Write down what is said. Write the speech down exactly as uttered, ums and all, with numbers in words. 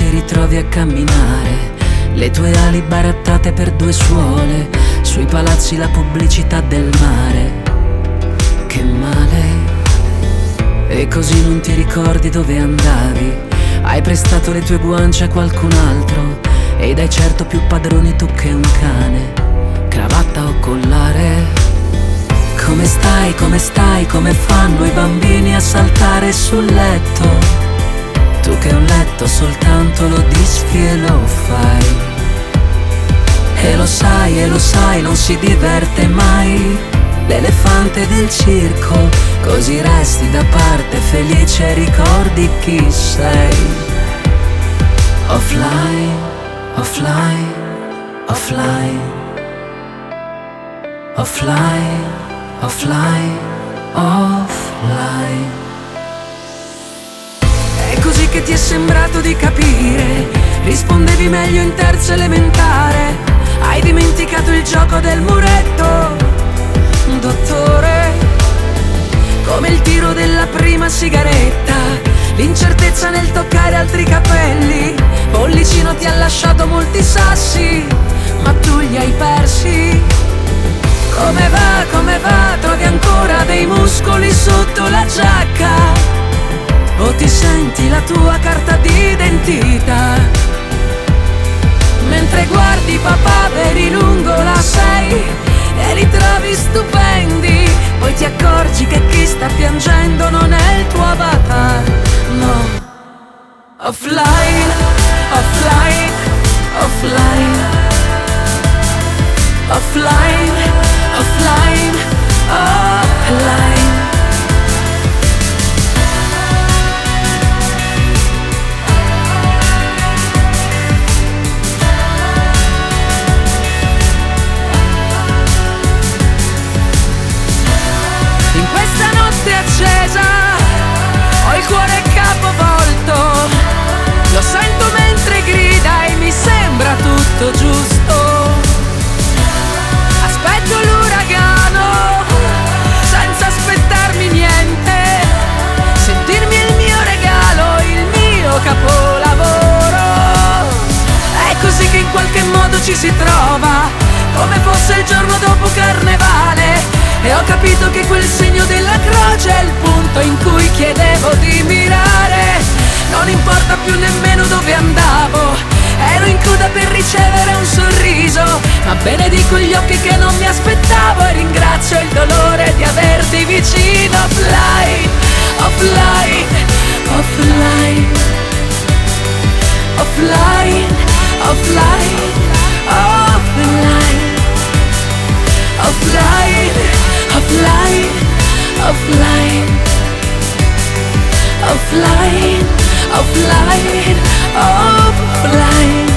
ti ritrovi a camminare, le tue ali barattate per due suole, sui palazzi la pubblicità del mare. Che male. E così non ti ricordi dove andavi, hai prestato le tue guance a qualcun altro ed hai certo più padroni tu che un cane. Cravatta o collare? Come stai, come stai, come fanno i bambini a saltare sul letto? Tu che un letto soltanto lo disfi e lo fai. E lo sai, e lo sai, non si diverte mai. L'elefante del circo, così resti da parte felice e ricordi chi sei. Offline, offline, offline, offline, offline, offline. È così che ti è sembrato di capire, rispondevi meglio in terza elementare, hai dimenticato il gioco del muretto. Dottore, come il tiro della prima sigaretta, l'incertezza nel toccare altri capelli, Pollicino ti ha lasciato molti sassi, ma tu li hai persi. Come va, come va, trovi ancora dei muscoli sotto la giacca? O ti senti la tua carta d'identità? Mentre guardi papà veri lungo la sei e li trovi stupendi, poi ti accorgi che chi sta piangendo non è il tuo avatar, no. Offline, offline, offline, offline, offline, offline. Accesa, ho il cuore capovolto, lo sento mentre grida e mi sembra tutto giusto. Aspetto l'uragano senza aspettarmi niente, sentirmi il mio regalo, il mio capolavoro. È così che in qualche modo ci si trova, come fosse il giorno dopo carnevale. E ho capito che quel segno della croce è il punto in cui chiedevo di mirare. Non importa più nemmeno dove andavo, ero in coda per ricevere un sorriso, ma benedico gli occhi che non mi aspettavo e ringrazio il dolore di averti vicino. Offline, offline, offline, offline, offline, offline, offline, offline, offline, offline, offline, offline.